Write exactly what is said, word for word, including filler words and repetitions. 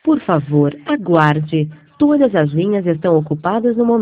Por favor, aguarde. Todas as linhas estão ocupadas no momento.